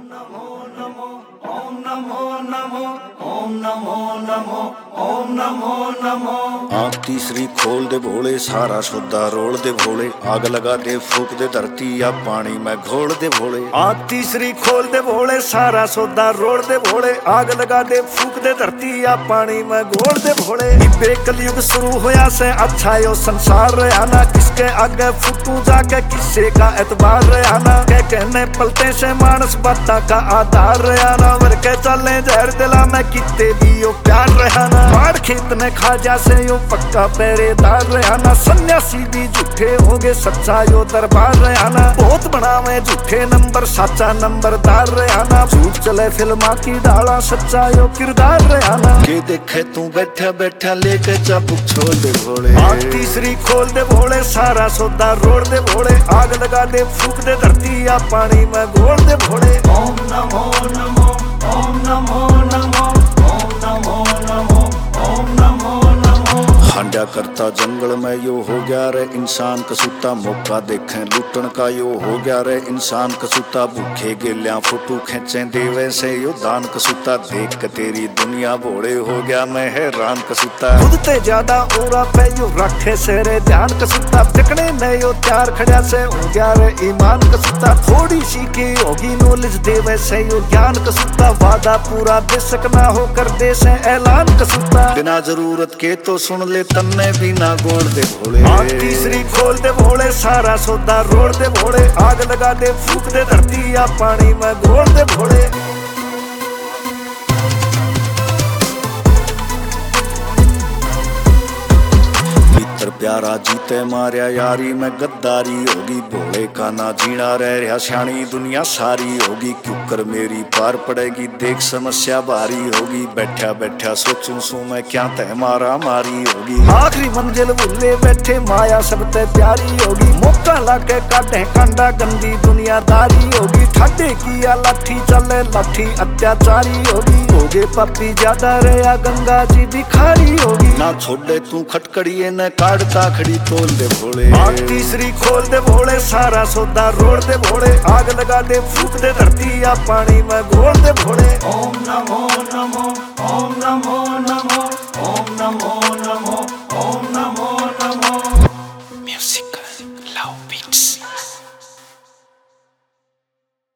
नमो नमो ओम नमो नमो ओम नमो नमो ओम नमो नमो। आँख तीसरी खोल दे भोले, सारा सौदा रोल दे भोले, आग लगा दे फूक दे धरती या पानी में घोल दे भोले। आँख तीसरी खोल दे भोले, सारा सौदा रोल दे भोले, आग लगा दे फूक दे धरती या पानी में घोल दे भोले। इबे कलयुग शुरू होया से अच्छा यो संसार रहा ना, किसके आगे फुटू जाके किसे का एतबार रहा ना। के कहने पलते से मानस बाता का आधार रहा ना, वर के चले जहर दिला में किते भी यो प्यार रहा ना। बाढ़ खेत ने खा जा से यो पक्का पहरेदार रहा ना, सन्यासी भी झूठे होगे सच्चा यो दरबार रहा ना। बहुत बनावे झूठे नंबर सच्चा नंबरदार रहा ना, झूठ चले फिल्मा की डाला सच्चा यो किरदार रहा ना। के देखे तू बैठा बैठा लेके चाबुक छोड़ दे भोले। आँख तीसरी खोल दे भोले, सारा सौदा रोड़ दे भोले, आग लगा दे फूक दे धरती या पानी में घोल दे भोले। ओम नमो नमो ओम नमो नमो ओम नमो नमो ओम नमो नमो। हांडा करता जंगल में यो हो गया रे इंसान कसूता, मौका देखें लूटन का यो हो गया रे इंसान कसूता। भूखे गेलिया फोटो खेचे देवे से यो दान कसूता, देख के तेरी दुनिया भोले हो गया मैं हैरान कसूता। खुद ते ज्यादा ओरा पे यो रखे सेरे ध्यान कसूता, टिकने ने यो त्यार खड़ा से हो गया रे ईमान कसूता। थोड़ी सी की होगी नॉलेज देवे से यो ज्ञान कसूता, वादा पूरा दे सकना हो कर दे से ऐलान कसूता। बिना जरूरत के तो सुन ले तन्ने भी ना गोड़ दे भोले। आँख तीसरी खोल दे भोले, सारा सौदा रोड़ दे भोले, आग लगा दे फूक दे धरती या पानी में घोल दे भोले। प्यारा जीते मारिया यारी में गद्दारी होगी, भोले का ना जीना रह रहा सियानी दुनिया सारी होगी। क्यों कर मेरी पार पड़ेगी देख समस्या भारी होगी, बैठा बैठा सोचूं सू मैं क्या तय मारा मारी होगी। आखिरी मंजिल भूले बैठे माया सबते प्यारी होगी, मौका लाके काटे कांडा गंदी दुनियादारी होगी। ठाडे किया लाठी चले लाठी अत्याचारी होगी, होगे पापी ज्यादा रहा गंगा जी भिखारी होगी। ना छोड़े तू खटकड़िए न काट खड़ी तोल दे भोले। आँख तीसरी खोल दे भोले, सारा सौदा रोड़ दे भोले, आग लगा दे फूक दे धरती या पानी में घोल दे भोले। ओम नमो नमो ओम नमो नमो ओम नमो